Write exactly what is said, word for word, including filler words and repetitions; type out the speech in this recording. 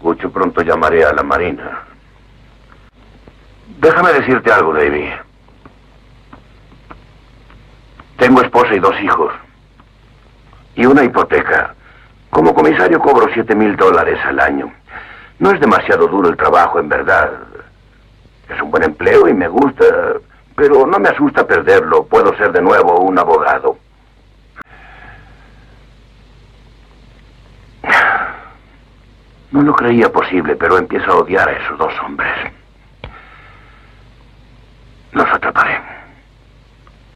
escucho, pronto llamaré a la Marina. Déjame decirte algo, Davy. Tengo esposa y dos hijos. Y una hipoteca. Como comisario cobro siete mil dólares al año. No es demasiado duro el trabajo, en verdad. Es un buen empleo y me gusta, pero no me asusta perderlo. Puedo ser de nuevo un abogado. No lo creía posible, pero empiezo a odiar a esos dos hombres.